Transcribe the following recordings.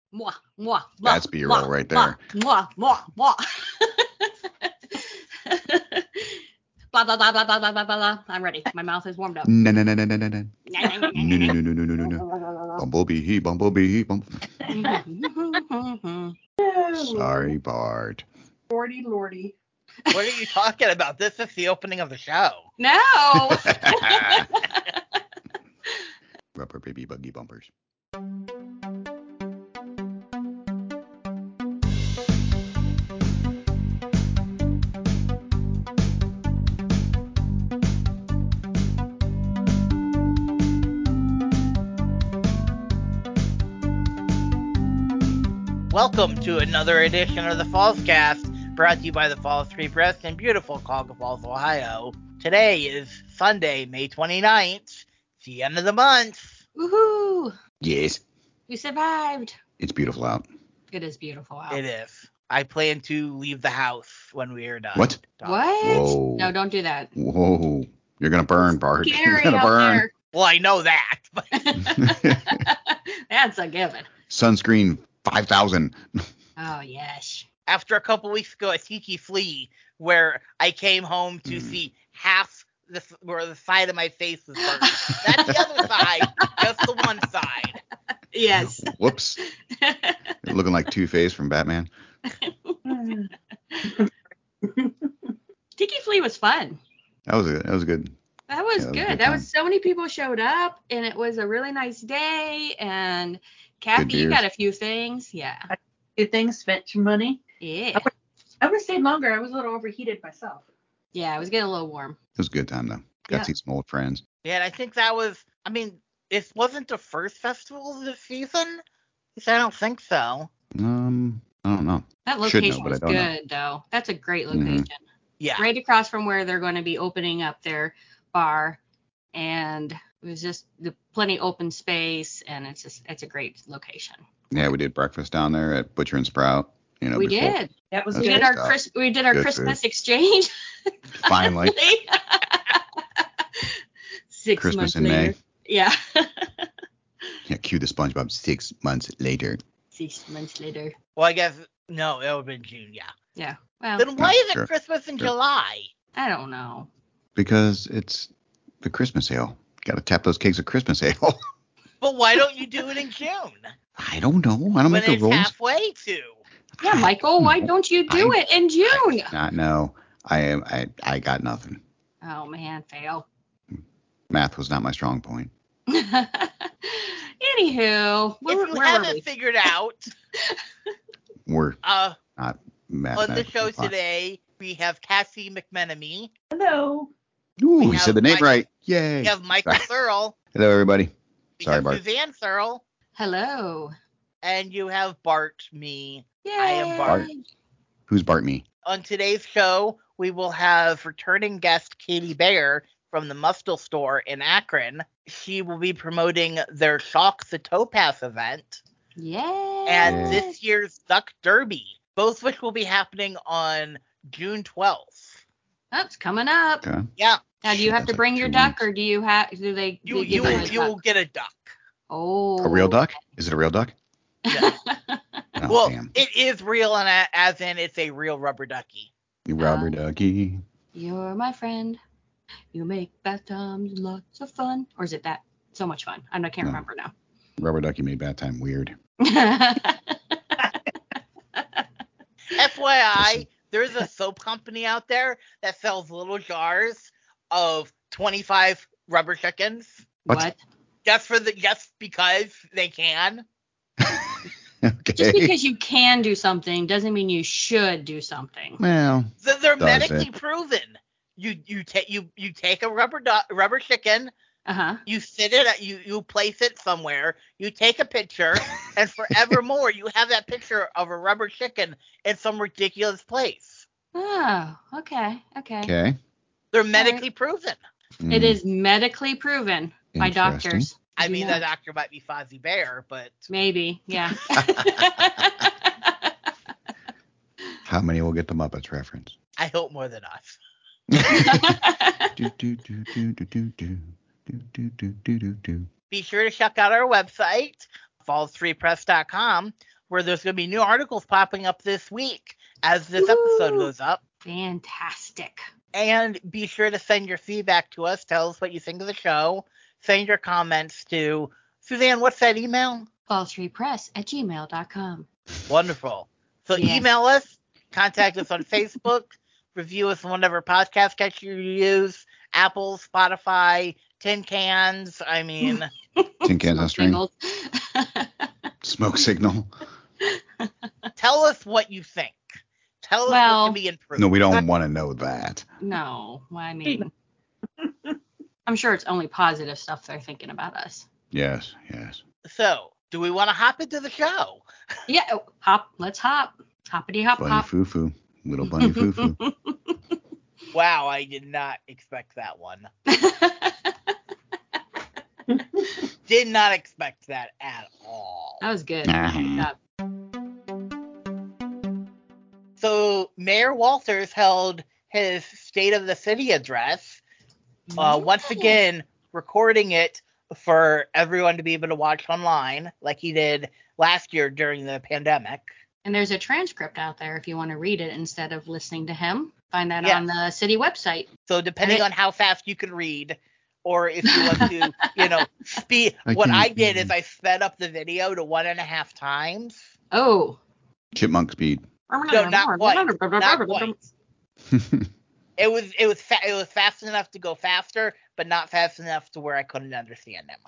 Mwah, mwah, mwah, That's B-roll right there. Mwah, mwah, mwah. Blah, blah, blah, blah, blah, blah, blah, blah. I'm ready. My mouth is warmed up. No. Bumblebee, bumblebee, Sorry, Bart. Lordy, lordy. What are you talking about? This is the opening of the show. No. Rubber baby buggy bumpers. Welcome to another edition of the Fallscast, brought to you by the Falls Free Press in beautiful Cuyahoga Falls, Ohio. Today is Sunday, May 29th. It's the end of the month. Woohoo. Yes. We survived. It's beautiful out. It is beautiful out. It is. I plan to leave the house when we are done. What? What? Whoa. No, don't do that. Whoa. You're going to burn, Bart. You're Scary going to out burn. there. Well, I know that. But That's a given. Sunscreen 5,000. Oh, yes. after a couple weeks ago at Tiki Flea, where I came home to see half where the side of my face was burnt. Not the other side, just the one side. Yes. Whoops. Looking like Two-Face from Batman. Tiki Flea was fun. That was good. That was Yeah, good. that was a good That time. was so many people showed up, and it was a really nice day. And Kathy, you beers. got a few things. Yeah. Do things, spent some money. Yeah. I would have stayed longer. I was a little overheated myself. Yeah, it was getting a little warm. It was a good time, though. Got Yeah. to see some old friends. Yeah, and I think that was, I mean, it wasn't the first festival this season. I don't think so. I don't know. That Should location know, but was I don't know. good, though. That's a great Mhm. location. Yeah. Right across from where they're going to be opening up their bar. And it was just plenty open space, and it's a great location. Yeah, we did breakfast down there at Butcher and Sprout. You know, We before. did. That was That's We good. did our stuff. Good Christmas exchange. Finally. 6 Christmas months in later. May. Yeah. Yeah, cue the SpongeBob 6 months later. 6 months later. Well, I guess, no, it would have been June, yeah. Yeah. Well, Then why is it Sure. Christmas in Sure. July? I don't know. Because it's the Christmas ale. Got to tap those kegs of Christmas ale. But why don't you do it in June? I don't know. I don't When make the it's rules. halfway to. Yeah, Michael, why don't you do it in June? Not know. I got nothing. Oh, man, fail. Math was not my strong point. Anywho, If you where haven't were we? figured out, We're on not the mathematically show fine. today, we have Cassie McMenemy. Hello. Ooh, we you have said the name Michael- right. Yay. We have Michael Sorry. Searle. Hello, everybody. We Sorry, have Bart. Suzanne Searle. Hello. And you have Bart, me. Yay. I am Bart. Who's Bart me? On today's show, we will have returning guest Katie Bayer from the Mustel store in Akron. She will be promoting their Shock the Topaz event Yay. and this year's Duck Derby, both which will be happening on June 12th. That's coming up. Okay. Yeah, Now, do you have That's to bring like your 2 duck, months. or do you have? Do they? you give will a you will duck? get a duck. Oh. A real duck? Is it a real duck? No. Oh, Well, damn. it is real, and as in it's a real rubber ducky. You rubber ducky. You're my friend. You make bath times lots of fun. Or is it that? So much fun. I can't No. remember now. Rubber ducky made bad time weird. FYI, there's a soap company out there that sells little jars of 25 rubber chickens. What? Just because they can. Okay. Just because you can do something doesn't mean you should do something. Well, They're Does medically it? proven. You take a rubber chicken, Uh-huh. you sit it, you place it somewhere, you take a picture, and forevermore you have that picture of a rubber chicken in some ridiculous place. Oh, okay. okay. They're medically proven. It is medically proven by Interesting. doctors. I Did you mean, know? the doctor might be Fozzie Bear, but Maybe, yeah. How many will get the Muppets reference? I hope more than us. Do, do, do, do, do, do, do. Do, do, do, do, do, do. Be sure to check out our website, fallsfreepress.com, where there's going to be new articles popping up this week as this episode goes up. Fantastic. And be sure to send your feedback to us. Tell us what you think of the show. Send your comments to Suzanne. What's that email? false3press@gmail.com. Wonderful. So Yes. email us, contact us on Facebook, review us on whatever podcast catcher you use, Apple, Spotify, tin cans. I mean, Tin cans on string. Singles. Smoke signal. tell us what you think. Tell us Well- what can be improved. No, we don't want to know that. No, I mean, I'm sure it's only positive stuff they're thinking about us. Yes, yes. So, do we want to hop into the show? Yeah, let's hop. Hoppity hop Bunny hop. foo foo. Little bunny foo foo. Wow, I did not expect that one. Did not expect that at all. That was good. Uh-huh. Good job. So Mayor Walters held his State of the City address, once again recording it for everyone to be able to watch online, like he did last year during the pandemic. And there's a transcript out there if you want to read it instead of listening to him. Find that Yes. on the city website. So depending on how fast you can read, or if you want to, speed. What can't I did read. is I sped up the video to 1.5 times. Oh. Chipmunk speed. No, not quite. Not quite. It was fast enough to go faster, but not fast enough to where I couldn't understand him.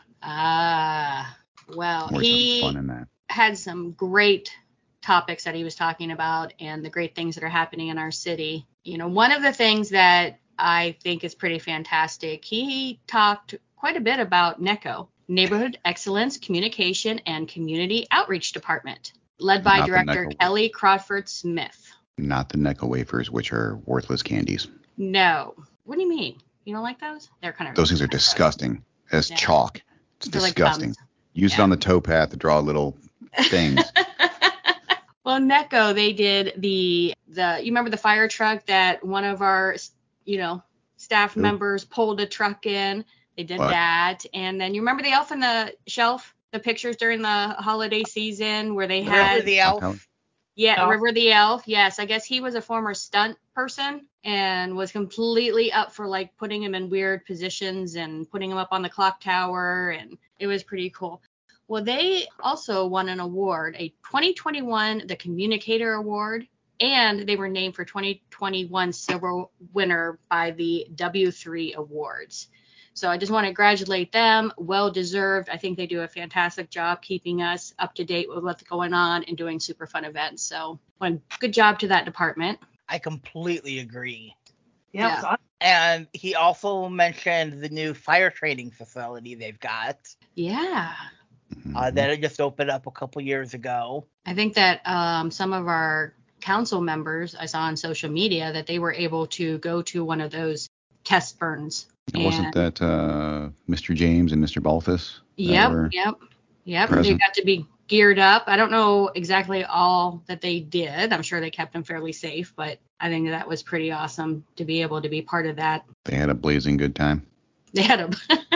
Well, Always he some fun in that. had some great topics that he was talking about and the great things that are happening in our city. One of the things that I think is pretty fantastic, he talked quite a bit about NECO, Neighborhood Excellence Communication and Community Outreach Department, led by Not the Director NECO. Kelly Crawford Smith. Not the Necco wafers, which are worthless candies. No. What do you mean? You don't like those? They're kind of Those things are disgusting. As Yeah. chalk. It's They're like disgusting. gums. Use it Yeah. on the towpath to draw little things. Well, NECO, they did you remember the fire truck that one of our, staff Nope. members pulled a truck in? They did What? that. And then you remember the Elf on the Shelf, the pictures during the holiday season where they River had, the Elf. yeah, Elf. River the Elf. Yes, I guess he was a former stunt person and was completely up for like putting him in weird positions and putting him up on the clock tower. And it was pretty cool. Well, they also won an award, a 2021 The Communicator Award, and they were named for 2021 Silver winner by the W3 Awards. So I just want to congratulate them. Well deserved. I think they do a fantastic job keeping us up to date with what's going on and doing super fun events. So good job to that department. I completely agree. Yeah. Yeah. And he also mentioned the new fire training facility they've got Yeah. Mhm. that had just opened up a couple years ago. I think that some of our council members, I saw on social media that they were able to go to one of those test burns. And wasn't that Mr. James and Mr. Balthus? Yep. They present? got to be geared up. I don't know exactly all that they did. I'm sure they kept them fairly safe, but I think that was pretty awesome to be able to be part of that. They had a blazing good time. They had a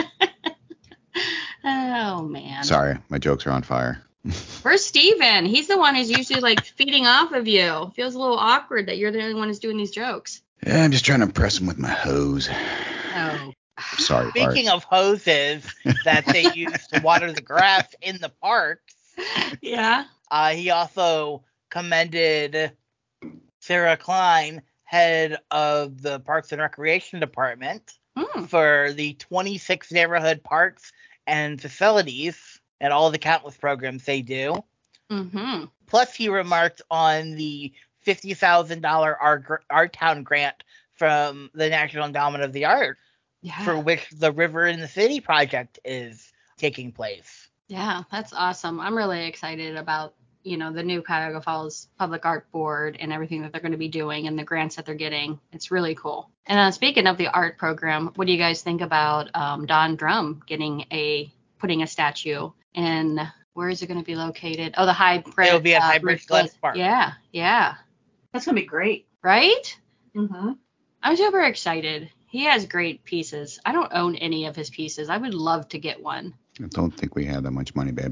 oh man. Sorry, my jokes are on fire. Where's Steven? He's the one who's usually like feeding off of you. Feels a little awkward that you're the only one who's doing these jokes. Yeah, I'm just trying to impress him with my hose. Oh. Sorry, Art. Speaking of hoses that they use to water the grass in the parks, Yeah. he also commended Sarah Klein, head of the Parks and Recreation Department, for the 26 neighborhood parks and facilities and all the countless programs they do. Mm-hmm. Plus, he remarked on the $50,000 Art Town grant from the National Endowment of the Arts, Yeah. for which the River in the City project is taking place. Yeah, that's awesome. I'm really excited about, the new Cuyahoga Falls Public Art Board and everything that they're going to be doing and the grants that they're getting. It's really cool. And speaking of the art program, what do you guys think about Don Drum putting a statue in, where is it going to be located? Oh, the High Bridge. It'll be at High Bridge Glen Park. Yeah. That's gonna be great. Right? Mm-hmm. I'm super excited. He has great pieces. I don't own any of his pieces. I would love to get one. I don't think we have that much money, babe.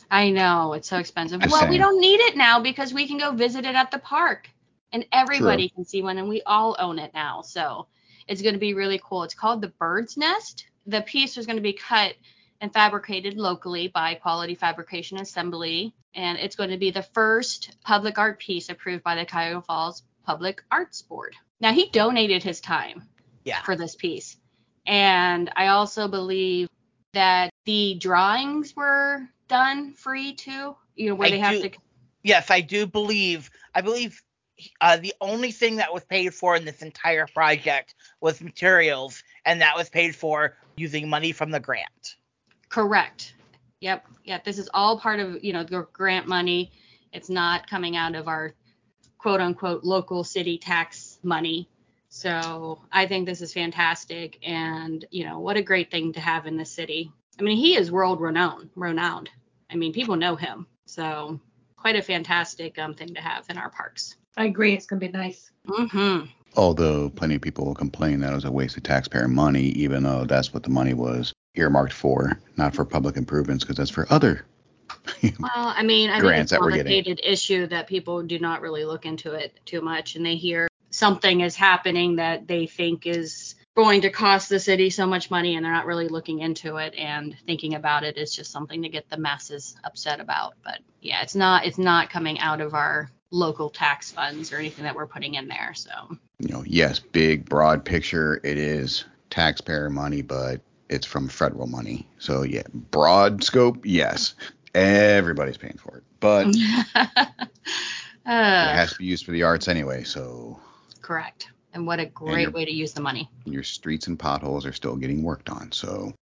I know, it's so expensive. Just Well, we saying. don't need it now because we can go visit it at the park. And everybody True. can see one, and we all own it now. So it's going to be really cool. It's called the Bird's Nest. The piece is going to be cut and fabricated locally by Quality Fabrication Assembly. And it's going to be the first public art piece approved by the Cuyahoga Falls Public Arts Board. Now, he donated his time for this piece. And I also believe that the drawings were done free too, where they have to. Yes, I do believe. I believe the only thing that was paid for in this entire project was materials, and that was paid for using money from the grant. Correct. Yep. This is all part of, the grant money. It's not coming out of our quote unquote local city tax money. So I think this is fantastic, and what a great thing to have in the city. I mean, he is world renowned. I mean, people know him. So quite a fantastic thing to have in our parks. I agree. It's going to be nice. Mm-hmm. Although plenty of people will complain that it was a waste of taxpayer money, even though that's what the money was earmarked for, not for public improvements, because that's for other Well, I mean, I think grants it's a that we're getting. complicated issue that people do not really look into it too much, and they hear something is happening that they think is going to cost the city so much money, and they're not really looking into it and thinking about it. It's just something to get the masses upset about. But yeah, it's not coming out of our local tax funds or anything that we're putting in there. So Yes, big broad picture, it is taxpayer money, but it's from federal money. So yeah, broad scope, yes, everybody's paying for it, but it has to be used for the arts anyway. So correct. And what a great way to use the money. Your streets and potholes are still getting worked on. So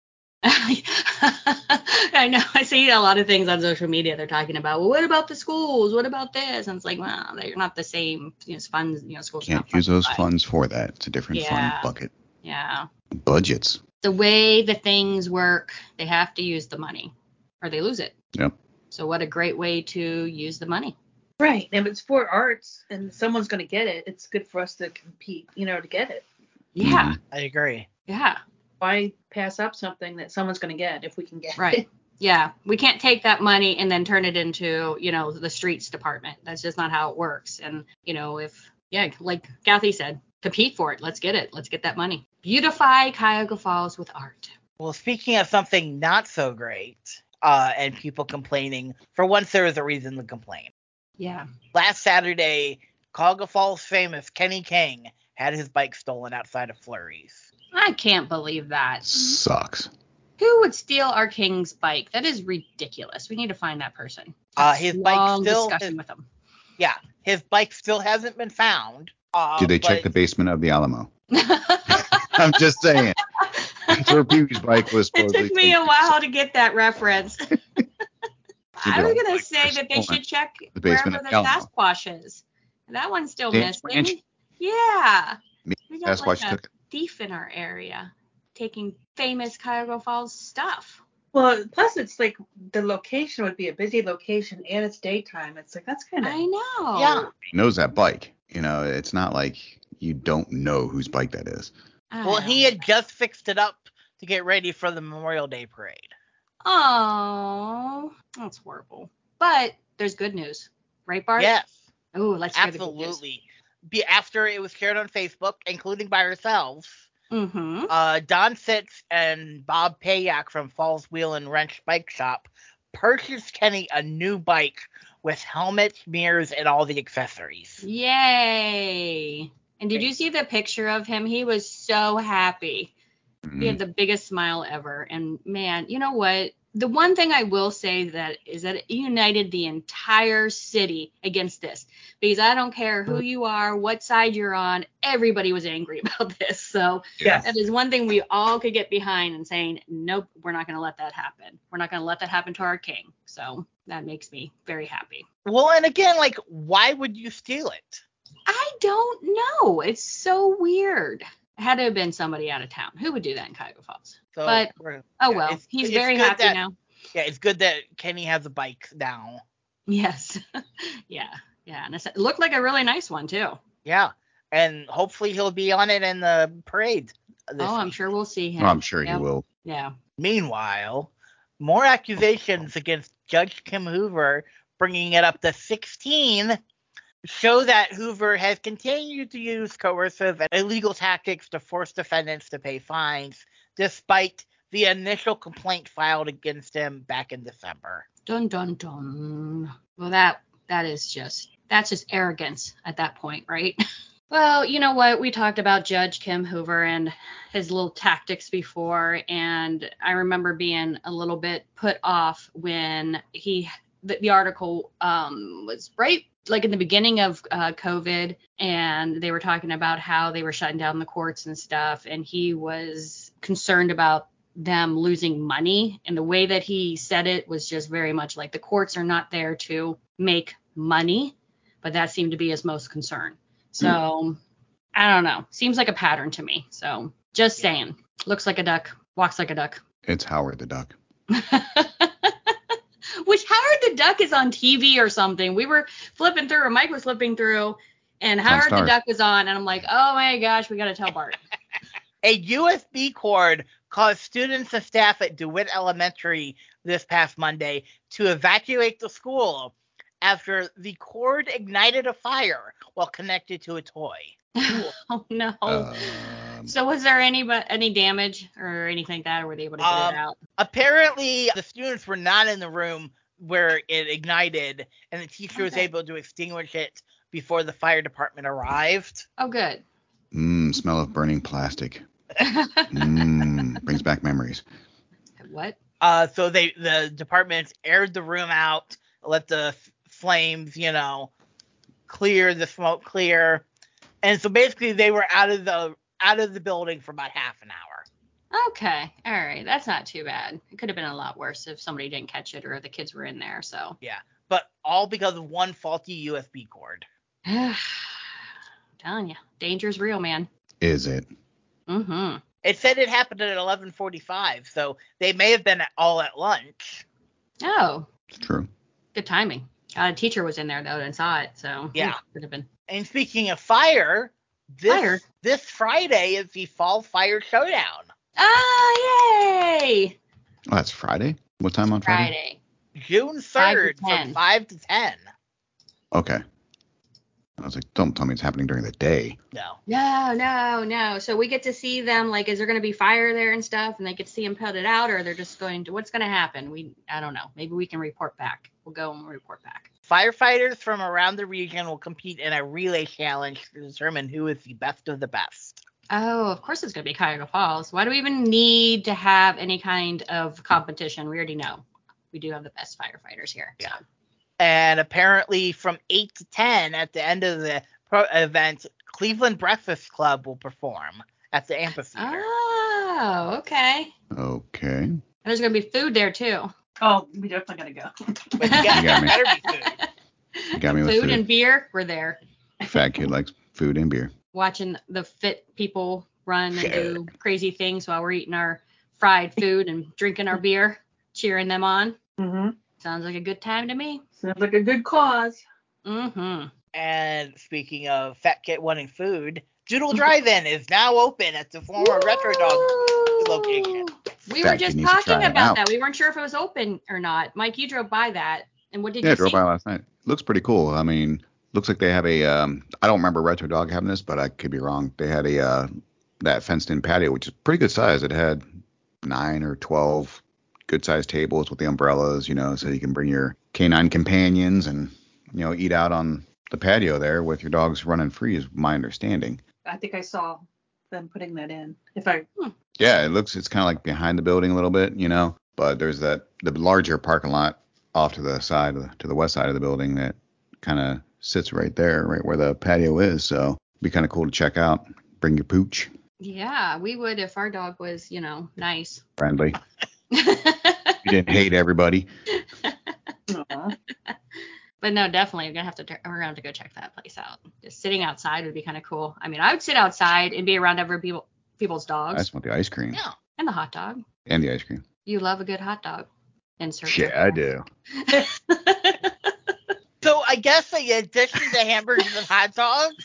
I know. I see a lot of things on social media. They're talking about, well, what about the schools? What about this? And it's like, well, they're not the same. Funds. Schools can't use those funds for that. It's a different fund bucket. Yeah. Budgets. The way the things work, they have to use the money, or they lose it. Yep. So what a great way to use the money. Right. And if it's for arts and someone's going to get it, it's good for us to compete, to get it. Yeah. I agree. Yeah. Why pass up something that someone's going to get if we can get right. it? Yeah. We can't take that money and then turn it into, the streets department. That's just not how it works. And, like Kathy said, compete for it. Let's get it. Let's get that money. Beautify Cuyahoga Falls with art. Well, speaking of something not so great, and people complaining, for once there is a reason to complain. Yeah. Last Saturday, Cuyahoga Falls famous Kenny King had his bike stolen outside of Flurry's. I can't believe that. Sucks. Who would steal our king's bike? That is ridiculous. We need to find that person. His bike still discussion with him. Yeah, his bike still hasn't been found. Did they check the basement of the Alamo? I'm just saying. That's where Pee-wee's bike was supposed It took me a while to get that reference. I was going to say that they should check the basement wherever the Sasquatch is. That one's still missing. Yeah. We got Sasquatch like a thief in our area taking famous Cuyahoga Falls stuff. Well, plus it's like the location would be a busy location and it's daytime. It's like, that's kind of. I know. Yeah. He knows that bike. It's not like you don't know whose bike that is. Well, he had just fixed it up to get ready for the Memorial Day parade. Oh, that's horrible. But there's good news, right, Bart? Yes. Oh, let's hear absolutely. The good news. After it was shared on Facebook, including by ourselves, Don Fitz and Bob Payak from Falls Wheel and Wrench Bike Shop purchased Kenny a new bike with helmet, mirrors, and all the accessories. Yay! And did you see the picture of him? He was so happy. He had the biggest smile ever. And man, you know what? The one thing I will say is that it united the entire city against this. Because I don't care who you are, what side you're on, everybody was angry about this. So that is one thing we all could get behind and saying, nope, we're not going to let that happen. We're not going to let that happen to our king. So that makes me very happy. Well, and again, why would you steal it? I don't know. It's so weird. It had to have been somebody out of town. Who would do that in Cuyahoga Falls? So, but, well, he's very happy now. Yeah, it's good that Kenny has a bike now. Yes. Yeah. And it looked like a really nice one, too. Yeah. And hopefully he'll be on it in the parade. I'm sure we'll see him. I'm sure he will. Yeah. Meanwhile, more accusations against Judge Kim Hoover, bringing it up to 16, show that Hoover has continued to use coercive and illegal tactics to force defendants to pay fines, despite the initial complaint filed against him back in December. Dun, dun, dun. Well, that's just arrogance at that point, right? Well, you know what? We talked about Judge Kim Hoover and his little tactics before, and I remember being a little bit put off when the article was right like in the beginning of COVID, and they were talking about how they were shutting down the courts and stuff, and he was concerned about them losing money, and the way that he said it was just very much like the courts are not there to make money, but that seemed to be his most concern. So I don't know. Seems like a pattern to me. So just saying. Looks like a duck. Walks like a duck. It's Howard the Duck. Which Howard the Duck is on TV or something. We were flipping through, or Mike was flipping through, and Howard the Duck was on, and I'm like, oh my gosh, we got to tell Bart. A USB cord caused students and staff at DeWitt Elementary this past Monday to evacuate the school after the cord ignited a fire while connected to a toy. Oh no. So was there any damage or anything like that, or were they able to get it out? Apparently, the students were not in the room where it ignited, and the teacher was able to extinguish it before the fire department arrived. Oh, good. Smell of burning plastic. Brings back memories. What? So the department aired the room out, let the flames, clear the smoke clear, and so basically they were out of the building for about half an hour. Okay, all right, that's not too bad. It could have been a lot worse if somebody didn't catch it or the kids were in there. So yeah, but all because of one faulty USB cord. Telling you, danger's real, man. Is it? Mm-hmm. It said it happened at 11:45, so they may have been all at lunch. Oh, it's true. Good timing. A teacher was in there though and saw it, so yeah, could have been. And speaking of fire, this Friday is the Fall Fire Showdown. Ah, yay! Oh, that's Friday? What time on Friday? June 3rd from 5 to 10. Okay. I was like, don't tell me it's happening during the day. No. So we get to see them, like, is there going to be fire there and stuff, and they get to see them put it out, or they're just going to, what's going to happen? I don't know. Maybe we can report back. We'll go and report back. Firefighters from around the region will compete in a relay challenge to determine who is the best of the best. Oh, of course it's going to be Cuyahoga Falls. Why do we even need to have any kind of competition? We already know. We do have the best firefighters here. Yeah. So. And apparently from 8 to 10 at the end of the event, Cleveland Breakfast Club will perform at the amphitheater. Oh, okay. Okay. There's going to be food there, too. Oh, we definitely got to go. But yeah, better be food. You got me with food and beer, we're there. Fat kid likes food and beer. Watching the fit people run and do crazy things while we're eating our fried food and drinking our beer, cheering them on. Mm-hmm. Sounds like a good time to me. Sounds like a good cause. Mm-hmm. And speaking of Fat Kid wanting food, Doodle Drive-In is now open at the former Retro Dog location. We were just talking about that. We weren't sure if it was open or not. Mike, you drove by that. And what did you see? Yeah, I drove by last night. Looks pretty cool. I mean, looks like they have a, I don't remember Retro Dog having this, but I could be wrong. They had that fenced-in patio, which is pretty good size. It had 9 or 12 good-sized tables with the umbrellas, so you can bring your canine companions and, eat out on the patio there with your dogs running free is my understanding. I think I saw them putting that in. Yeah, it's kind of like behind the building a little bit, but there's the larger parking lot off to the side, to the west side of the building that kind of sits right there, right where the patio is. So it'd be kind of cool to check out. Bring your pooch. Yeah, we would if our dog was, nice. Friendly. You didn't hate everybody. But no, definitely, we're gonna have to go check that place out. Just sitting outside would be kind of cool. I mean, I would sit outside and be around people's dogs. I just want the ice cream. Yeah, and the hot dog. And the ice cream. You love a good hot dog. Yeah, I do. So I guess in addition to hamburgers and hot dogs.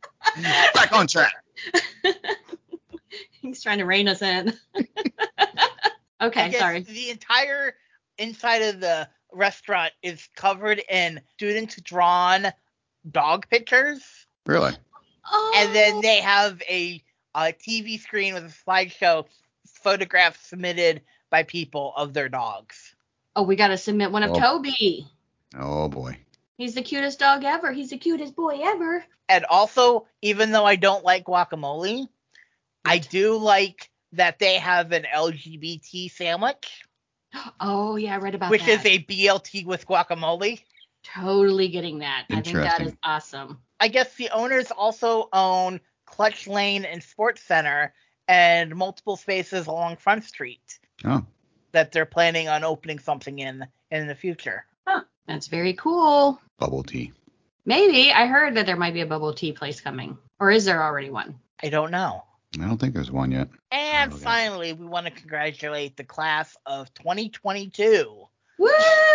Back on track. He's trying to rein us in. Okay, sorry. The entire inside of the restaurant is covered in students drawn dog pictures. Really? Oh. And then they have a TV screen with a slideshow, photographs submitted by people of their dogs. Oh, we got to submit one of Toby. Oh, boy. He's the cutest dog ever. He's the cutest boy ever. And also, even though I don't like guacamole, I do like that they have an LGBT sandwich. Oh, yeah, I read about which that. Which is a BLT with guacamole. Totally getting that. I think that is awesome. I guess the owners also own Clutch Lane and Sports Center and multiple spaces along Front Street. Oh. That they're planning on opening something in the future. Huh. That's very cool. Bubble tea. Maybe. I heard that there might be a bubble tea place coming. Or is there already one? I don't know. I don't think there's one yet. And finally, we want to congratulate the class of 2022. Woo!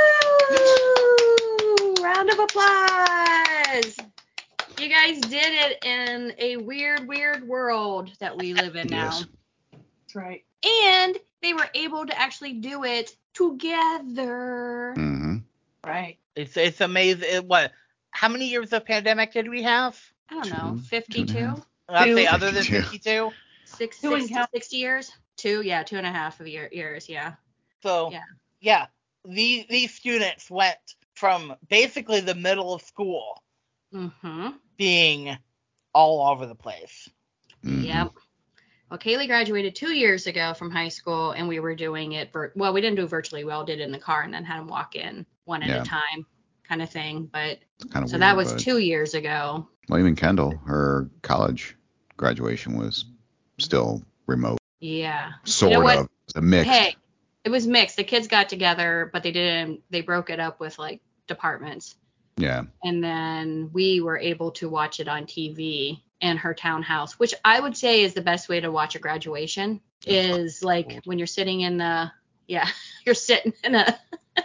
Round of applause! You guys did it in a weird, weird world that we live in now. Yes. That's right. And they were able to actually do it together. Mm-hmm. Right. It's amazing. How many years of pandemic did we have? I don't know. 52? I'd say other than 52. 60 years? 2.5 of years, yeah. So, yeah. These students went from basically the middle of school being all over the place. Mm-hmm. Yep. Well, Kaylee graduated 2 years ago from high school, and we were doing it. We didn't do it virtually. We all did it in the car and then had them walk in one at a time kind of thing. But kind of so weird, that was 2 years ago. Well, even Kendall, her college graduation was still remote. Yeah. Sort of. It was mixed. Hey, it was mixed. The kids got together, but they broke it up with like departments. Yeah. And then we were able to watch it on TV in her townhouse, which I would say is the best way to watch a graduation is like when you're sitting in you're sitting in a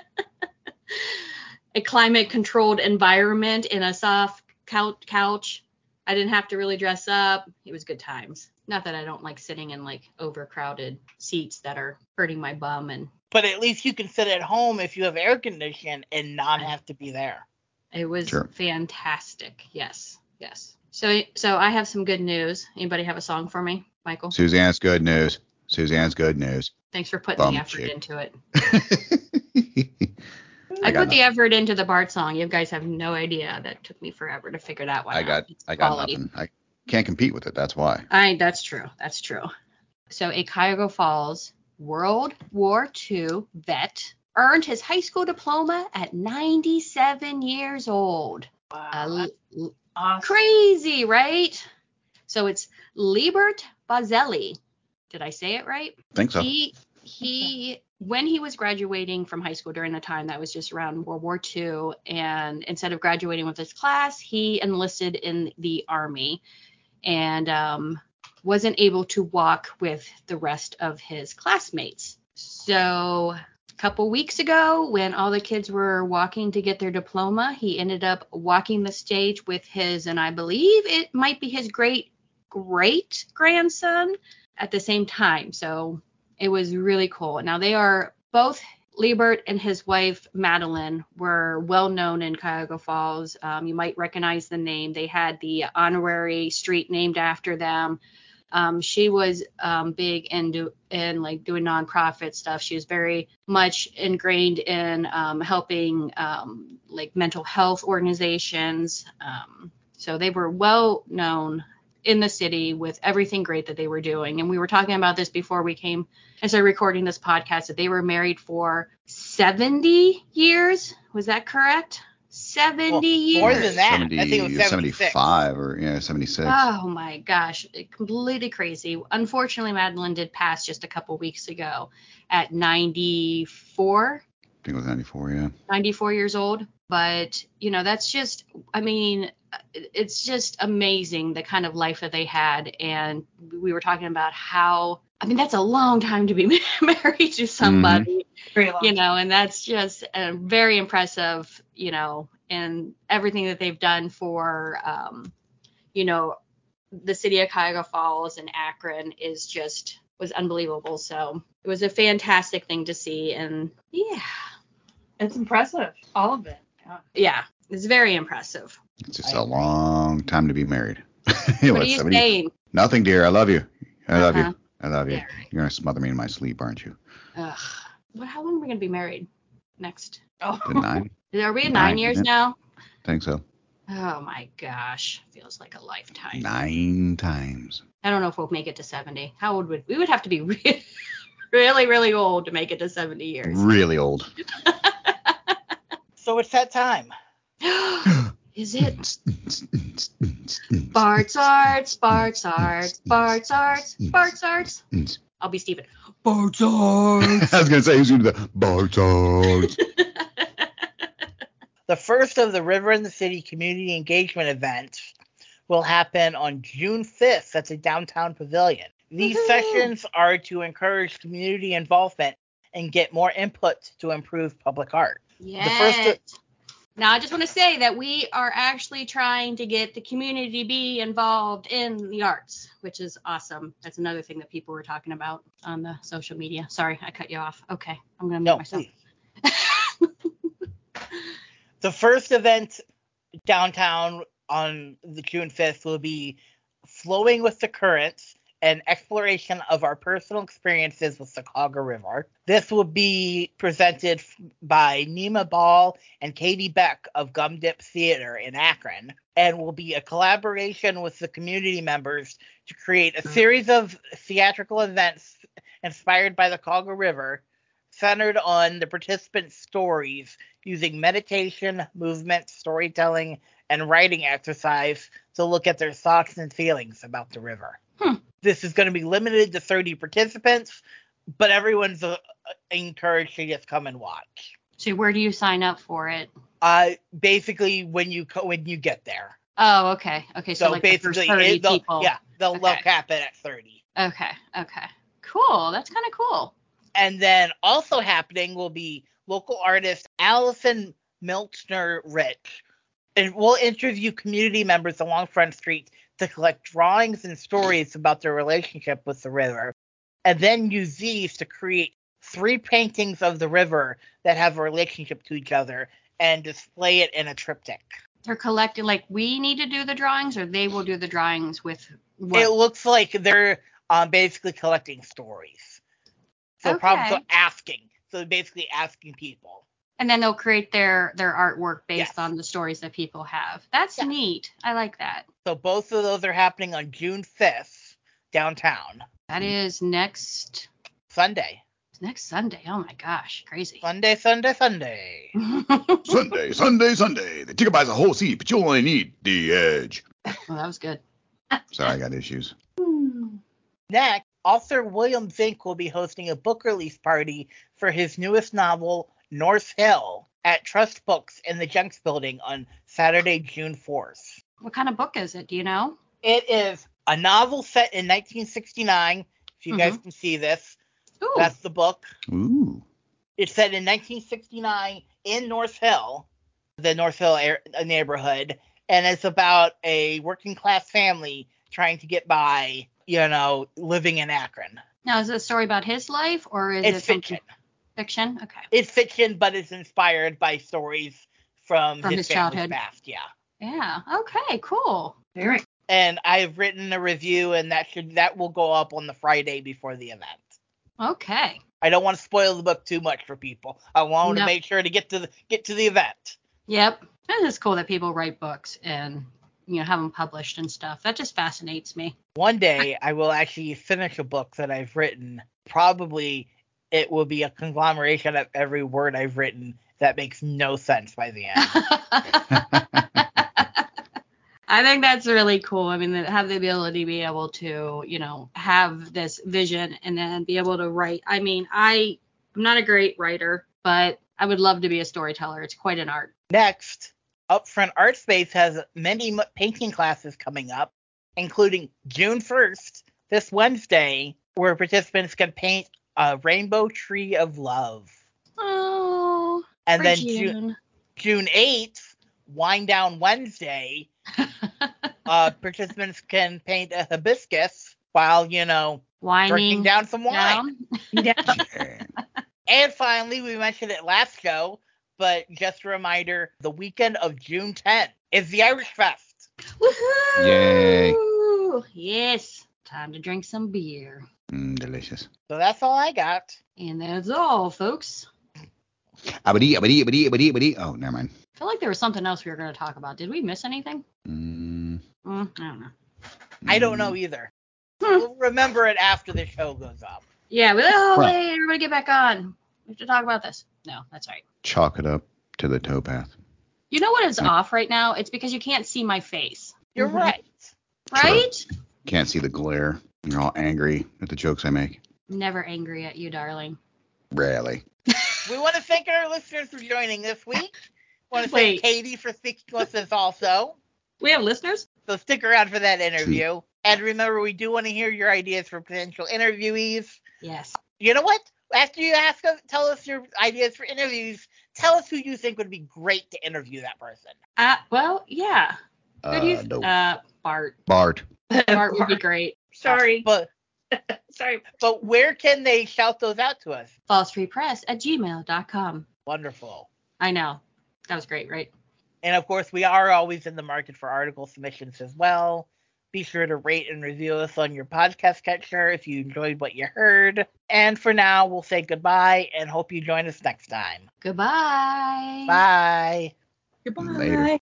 climate controlled environment in a soft couch. I didn't have to really dress up. It was good times. Not that I don't like sitting in like overcrowded seats that are hurting my bum But at least you can sit at home if you have air conditioning and not have to be there. It was fantastic. Yes. So I have some good news. Anybody have a song for me, Michael? Suzanne's good news. Thanks for putting the effort into it. I put the effort into the Bart song. You guys have no idea. That took me forever to figure that one out. I got nothing. I can't compete with it. That's why. That's true. So a Cuyahoga Falls World War II vet earned his high school diploma at 97 years old. Wow. Awesome. Crazy, right? So it's Liebert Bazelli. Did I say it right? I think so. He when he was graduating from high school during the time that was just around World War II, and instead of graduating with his class, he enlisted in the Army and wasn't able to walk with the rest of his classmates. So a couple weeks ago, when all the kids were walking to get their diploma, he ended up walking the stage with his, and I believe it might be his great grandson at the same time. So it was really cool. Now they are both, Liebert and his wife Madeline were well known in Cuyahoga Falls. You might recognize the name. They had the honorary street named after them. She was big in like doing nonprofit stuff. She was very much ingrained in helping like mental health organizations. So they were well known in the city with everything great that they were doing. And we were talking about this before we came and started recording this podcast, that they were married for 70 years. Was that correct? 70 years. More than that. 70, I think it was 75 or 76. Oh my gosh. Completely crazy. Unfortunately, Madeline did pass just a couple weeks ago at 94. I think it was 94, yeah. 94 years old. But, that's just, it's just amazing the kind of life that they had. And we were talking about how, that's a long time to be married to somebody, Very long. And that's just very impressive, and everything that they've done for, the city of Cuyahoga Falls and Akron is just was unbelievable. So it was a fantastic thing to see. And yeah. It's impressive. All of it. Yeah. Yeah. It's very impressive. It's just a long time to be married. What are you 70? saying? Nothing, dear. I love you. I love Uh-huh. you. I love you. Yeah, right. You're going to smother me in my sleep, aren't you? Ugh. Well, how long are we going to be married next? Oh. The 9? Are we at 9 years isn't it? now? Think so. Oh my gosh. Feels like a lifetime. 9 times. I don't know if we'll make it to 70. How old would we would have to be really, really old to make it to 70 years. Really old. So it's that time. Is it? Bart's Arts, Bart's Arts, Bart's Arts, Bart's Arts. I'll be Steven. Bart's Arts. I was going to say, who's going to do the Bart's Arts? The first of the River in the City community engagement events will happen on June 5th at the Downtown Pavilion. These sessions are to encourage community involvement and get more input to improve public art. Yes. Now, I just want to say that we are actually trying to get the community to be involved in the arts, which is awesome. That's another thing that people were talking about on the social media. Sorry, I cut you off. Okay, I'm going to mute myself. The first event downtown on the June 5th will be Flowing with the Currents, an exploration of our personal experiences with the Cauga River. This will be presented by Nima Ball and Katie Beck of Gum Dip Theater in Akron, and will be a collaboration with the community members to create a series of theatrical events inspired by the Cauga River, centered on the participants' stories using meditation, movement, storytelling, and writing exercise to look at their thoughts and feelings about the river. This is going to be limited to 30 participants, but everyone's encouraged to just come and watch. So where do you sign up for it? Basically, when you get there. Oh, okay. Okay, so like basically, the first 30 people. Yeah, they'll cap it at 30. Okay. Cool. That's kind of cool. And then also happening will be local artist Allison Milchner Rich. And we'll interview community members along Front Street to collect drawings and stories about their relationship with the river, and then use these to create 3 paintings of the river that have a relationship to each other and display it in a triptych. They're collecting, like we need to do the drawings, or they will do the drawings with what? It looks like they're basically collecting stories. So probably asking. So basically asking people. And then they'll create their artwork based on the stories that people have. That's neat. I like that. So both of those are happening on June 5th downtown. That is next Sunday. Next Sunday. Oh my gosh, crazy. Sunday. Sunday. The ticket buys a whole seat, but you only need the edge. Well, that was good. Sorry, I got issues. Next, author William Zink will be hosting a book release party for his newest novel, North Hill, at Trust Books in the Jenks Building on Saturday, June 4th. What kind of book is it? Do you know? It is a novel set in 1969. If you guys can see this, that's the book. Ooh. It's set in 1969 in North Hill, the North Hill neighborhood, and it's about a working class family trying to get by, living in Akron. Now, is it a story about his life, or is it fiction? Fiction? Okay. It's fiction, but it's inspired by stories from his childhood past. Yeah. Yeah. Okay. Cool. Very. And I've written a review, and that will go up on the Friday before the event. Okay. I don't want to spoil the book too much for people. I want to make sure to get to the event. Yep. It is cool that people write books and have them published and stuff. That just fascinates me. One day I will actually finish a book that I've written. Probably it will be a conglomeration of every word I've written that makes no sense by the end. I think that's really cool. I mean, have the ability to be able to, have this vision and then be able to write. I mean, I'm not a great writer, but I would love to be a storyteller. It's quite an art. Next, Upfront Art Space has many painting classes coming up, including June 1st, this Wednesday, where participants can paint a rainbow tree of love. Oh, and then June 8th, Wind Down Wednesday, participants can paint a hibiscus while, Winding down some wine. down. Yeah. And finally, we mentioned it last show, but just a reminder, the weekend of June 10th is the Irish Fest. Woohoo! Yay. Yes. Time to drink some beer. Delicious. So that's all I got. And that's all, folks. Abadi. Oh, never mind. I feel like there was something else we were going to talk about. Did we miss anything? I don't know. I don't know either. We'll remember it after the show goes up. Yeah, hey, everybody get back on. We have to talk about this. No, that's right. Chalk it up to the towpath. You know what is off right now? It's because you can't see my face. You're right. Right? True. Can't see the glare. You're all angry at the jokes I make. Never angry at you, darling. Rarely. We want to thank our listeners for joining this week. Want to thank Katie for speaking with us also. We have listeners? So stick around for that interview. And remember, we do want to hear your ideas for potential interviewees. Yes. You know what? After you tell us your ideas for interviews, tell us who you think would be great to interview that person. Well, yeah. No. Bart. Bart would be great. Sorry. But Sorry. But where can they shout those out to us? fallstreetpress@gmail.com. Wonderful. I know. That was great, right? And of course, we are always in the market for article submissions as well. Be sure to rate and review us on your podcast catcher if you enjoyed what you heard. And for now, we'll say goodbye and hope you join us next time. Goodbye. Bye. Goodbye. Later.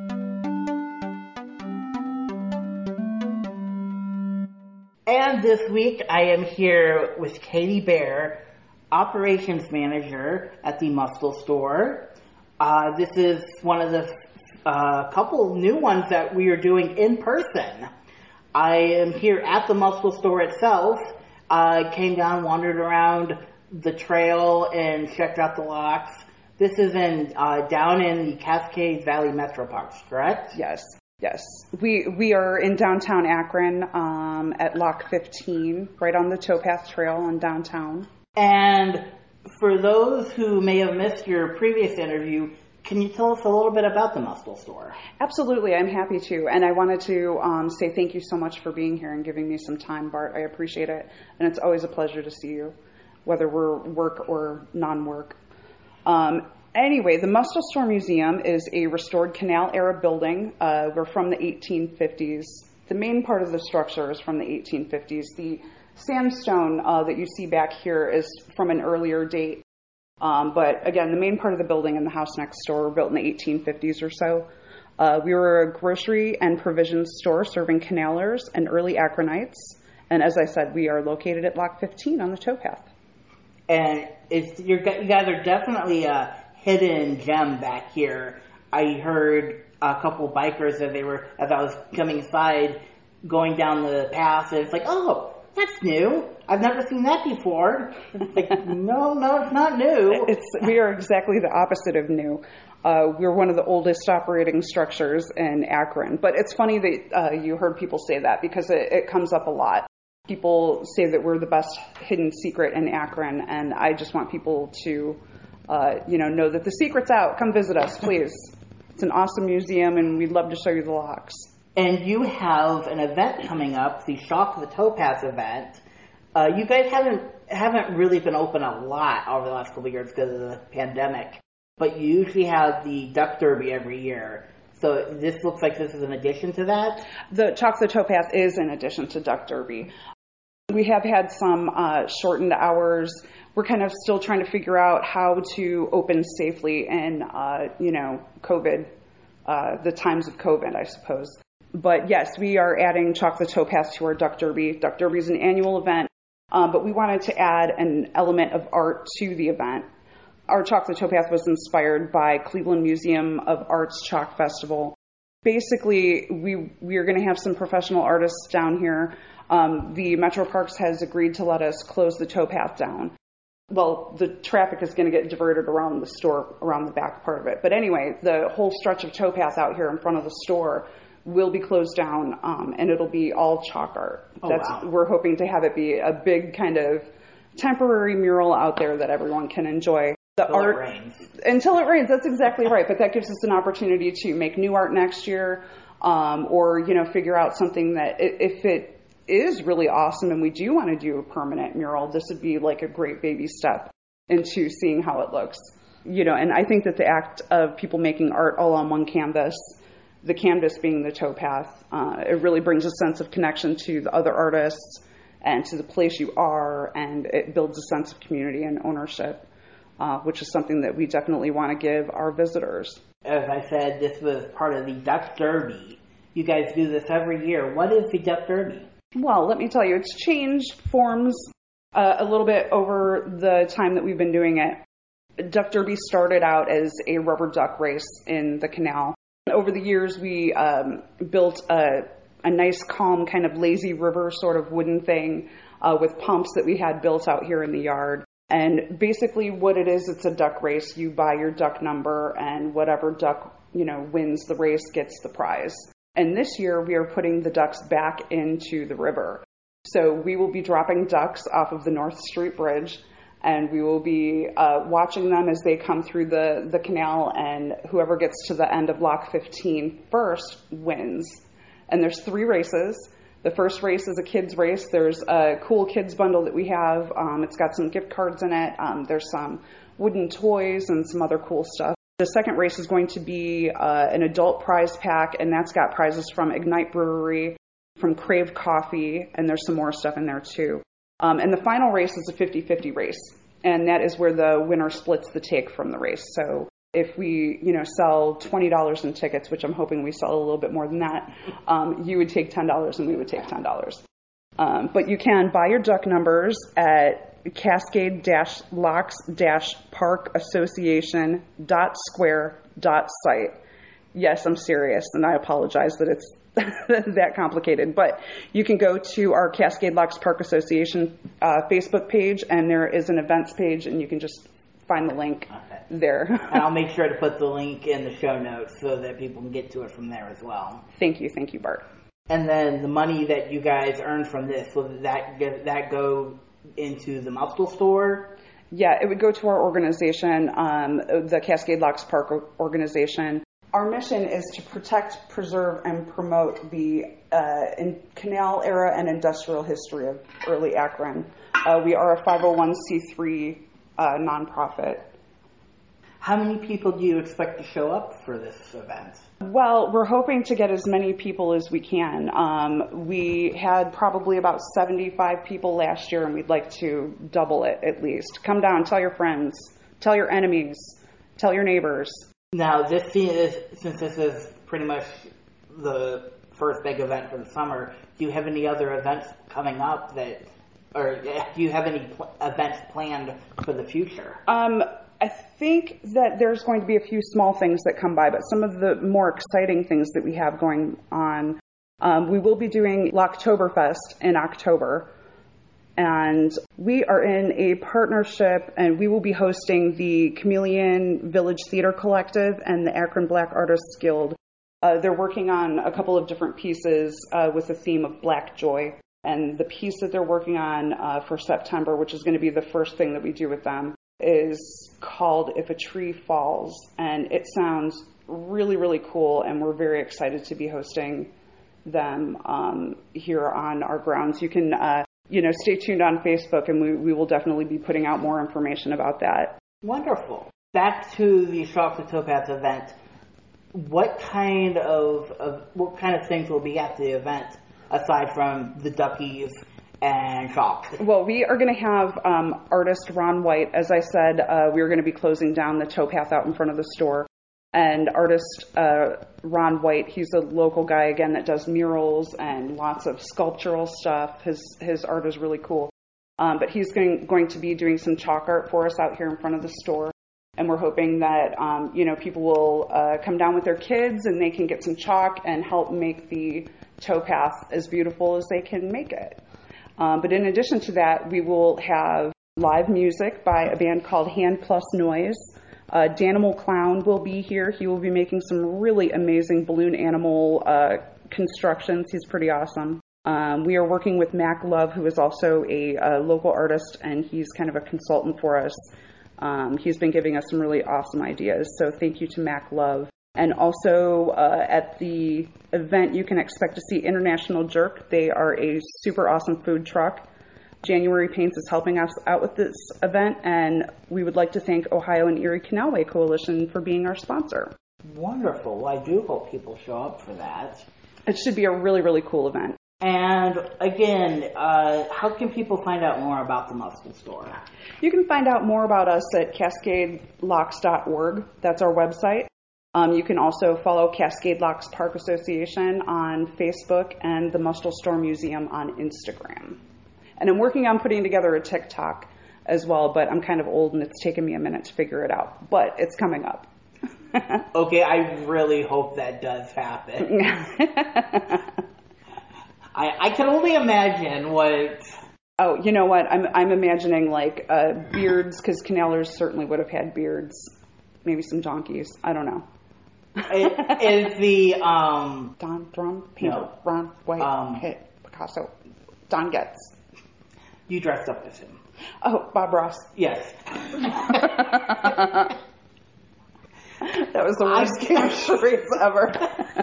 And this week, I am here with Katie Bear, Operations Manager at the Muscle Store. This is one of the couple new ones that we are doing in person. I am here at the Muscle Store itself. I came down, wandered around the trail, and checked out the locks. This is down in the Cascade Valley Metro Parks, correct? Yes. We are in downtown Akron at Lock 15, right on the Towpath Trail in downtown. And for those who may have missed your previous interview, can you tell us a little bit about the Muscle Store? Absolutely, I'm happy to. And I wanted to say thank you so much for being here and giving me some time, Bart. I appreciate it. And it's always a pleasure to see you, whether we're work or non-work. Anyway, the Muscle Store Museum is a restored canal-era building. We're from the 1850s. The main part of the structure is from the 1850s. The sandstone that you see back here is from an earlier date. But again, the main part of the building and the house next door were built in the 1850s or so. We were a grocery and provisions store serving canalers and early Akronites. And as I said, we are located at Lock 15 on the towpath. And you guys are definitely a hidden gem back here. I heard a couple bikers as I was coming inside, going down the path, and it's like, oh, that's new. I've never seen that before. It's like, no, it's not new. We are exactly the opposite of new. We're one of the oldest operating structures in Akron. But it's funny that you heard people say that because it comes up a lot. People say that we're the best hidden secret in Akron, and I just want people to know that the secret's out. Come visit us, please. It's an awesome museum, and we'd love to show you the locks. And you have an event coming up, the Shock the Towpath event. You guys haven't really been open a lot over the last couple of years because of the pandemic, but you usually have the Duck Derby every year. So this looks like this is an addition to that? The Shock the Towpath is in addition to Duck Derby. We have had some shortened hours. We're kind of still trying to figure out how to open safely in, COVID, the times of COVID, I suppose. But yes, we are adding Shock the Towpath to our Duck Derby. Duck Derby is an annual event, but we wanted to add an element of art to the event. Our Shock the Towpath was inspired by Cleveland Museum of Art's Chalk Festival. Basically, we are going to have some professional artists down here. The Metro Parks has agreed to let us close the towpath down. Well, the traffic is going to get diverted around the store, around the back part of it. But anyway, the whole stretch of towpath out here in front of the store will be closed down, and it'll be all chalk art. Wow. We're hoping to have it be a big kind of temporary mural out there that everyone can enjoy. Until it rains. Until it rains, that's exactly right. But that gives us an opportunity to make new art next year, or figure out something that if it is really awesome and we do want to do a permanent mural, this would be like a great baby step into seeing how it looks. And I think that the act of people making art all on one canvas, the canvas being the towpath, it really brings a sense of connection to the other artists and to the place you are, and it builds a sense of community and ownership, which is something that we definitely want to give our visitors. As I said, this was part of the Duck Derby. You guys do this every year. What is the Duck Derby? Well, let me tell you, it's changed forms a little bit over the time that we've been doing it. Duck Derby started out as a rubber duck race in the canal. Over the years, we built a nice, calm, kind of lazy river sort of wooden thing with pumps that we had built out here in the yard. And basically what it is, it's a duck race. You buy your duck number, and whatever duck, wins the race gets the prize. And this year we are putting the ducks back into the river. So we will be dropping ducks off of the North Street Bridge, and we will be watching them as they come through the canal, and whoever gets to the end of Lock 15 first wins. And there's 3 races. The first race is a kids race. There's a cool kids bundle that we have. It's got some gift cards in it. There's some wooden toys and some other cool stuff. The second race is going to be an adult prize pack, and that's got prizes from Ignite Brewery, from Crave Coffee, and there's some more stuff in there too. And the final race is a 50-50 race, and that is where the winner splits the take from the race. So if we, sell $20 in tickets, which I'm hoping we sell a little bit more than that, you would take $10 and we would take $10. But you can buy your duck numbers at cascade-locks-parkassociation.square.site. Yes, I'm serious, and I apologize that it's that complicated. But you can go to our Cascade Locks Park Association Facebook page, and there is an events page, and you can just find the link there. And I'll make sure to put the link in the show notes so that people can get to it from there as well. Thank you, Bart. And then the money that you guys earn from this, will that go into the Muscle Store? Yeah, it would go to our organization, the Cascade Locks Park organization. Our mission is to protect, preserve, and promote the canal era and industrial history of early Akron. We are a 501c3 nonprofit. How many people do you expect to show up for this event? Well, we're hoping to get as many people as we can. We had probably about 75 people last year, and we'd like to double it at least. Come down, tell your friends, tell your enemies, tell your neighbors. Now, since this is pretty much the first big event for the summer, do you have any other events coming up or do you have any events planned for the future? I think that there's going to be a few small things that come by, but some of the more exciting things that we have going on, we will be doing Locktoberfest in October, and we are in a partnership, and we will be hosting the Chameleon Village Theater Collective and the Akron Black Artists Guild. They're working on a couple of different pieces with the theme of Black Joy, and the piece that they're working on for September, which is going to be the first thing that we do with them, is called If a Tree Falls, and it sounds really, really cool, and we're very excited to be hosting them here on our grounds. You can, stay tuned on Facebook, and we will definitely be putting out more information about that. Wonderful. Back to the Shocks of Towpath event. What kind of things will be at the event aside from the duckies and Shocks? Well, we are going to have artist Ron White. As I said, we are going to be closing down the towpath out in front of the store. And artist Ron White, he's a local guy, again, that does murals and lots of sculptural stuff. His art is really cool. But he's going to be doing some chalk art for us out here in front of the store. And we're hoping that, people will come down with their kids and they can get some chalk and help make the towpath as beautiful as they can make it. But in addition to that, we will have live music by a band called Hand Plus Noise. Danimal Clown will be here. He will be making some really amazing balloon animal constructions. He's pretty awesome. We are working with Mac Love, who is also a local artist, and he's kind of a consultant for us. He's been giving us some really awesome ideas. So thank you to Mac Love. And also at the event, you can expect to see International Jerk. They are a super awesome food truck. January Paints is helping us out with this event, and we would like to thank Ohio and Erie Canalway Coalition for being our sponsor. Wonderful. Well, I do hope people show up for that. It should be a really, really cool event. And again, how can people find out more about the Muscle Store? You can find out more about us at CascadeLocks.org. That's our website. You can also follow Cascade Locks Park Association on Facebook and the Muscle Store Museum on Instagram. And I'm working on putting together a TikTok as well, but I'm kind of old and it's taken me a minute to figure it out. But it's coming up. Okay, I really hope that does happen. I can only imagine what... Oh, you know what? I'm imagining like beards, because canalers certainly would have had beards. Maybe some donkeys. I don't know. Is the Don Drum painter no. Ron White Picasso Don Getz. You dressed up as him. Oh, Bob Ross. Yes. That was the worst game of charades ever.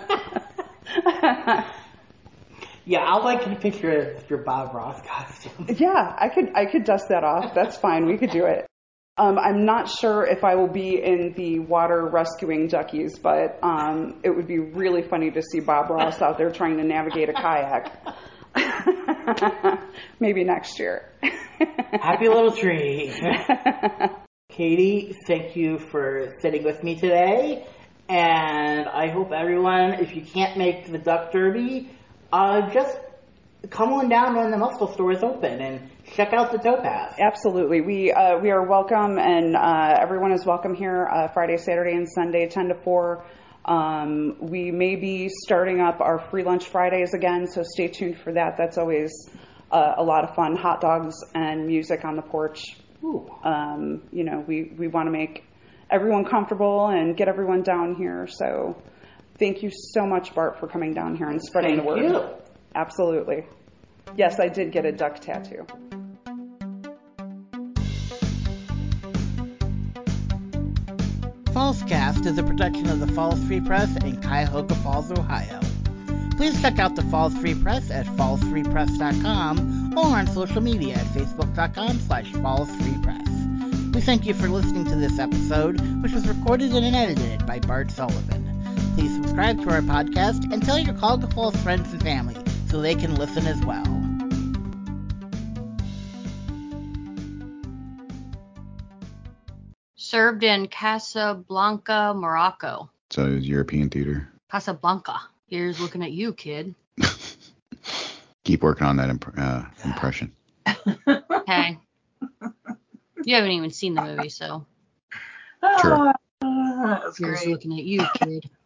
Yeah, I'll like to picture your Bob Ross costume. Yeah, I could dust that off. That's fine. We could do it. I'm not sure if I will be in the water rescuing duckies, but it would be really funny to see Bob Ross out there trying to navigate a kayak. Maybe next year. Happy little tree. Katie, thank you for sitting with me today. And I hope everyone, if you can't make the Duck Derby, just come on down when the Muscle Store is open and check out the towpath. Absolutely. We are welcome, and everyone is welcome here Friday, Saturday, and Sunday, 10 to 4. We may be starting up our free lunch Fridays again, so stay tuned for that. That's always a lot of fun. Hot dogs and music on the porch. Ooh. You know, we want to make everyone comfortable and get everyone down here. So thank you so much, Bart, for coming down here and spreading the word. Thank you. Absolutely. Yes, I did get a duck tattoo. Fallscast is a production of the Falls Free Press in Cuyahoga Falls, Ohio. Please check out the Falls Free Press at fallsfreepress.com or on social media at facebook.com/fallsfreepress. We thank you for listening to this episode, which was recorded and edited by Bart Sullivan. Please subscribe to our podcast and tell your Call to Falls friends and family so they can listen as well. Served in Casablanca, Morocco. So it was European theater. Casablanca. Here's looking at you, kid. Keep working on that impression. Hey. You haven't even seen the movie, so. Sure. That's Here's great. looking at you, kid.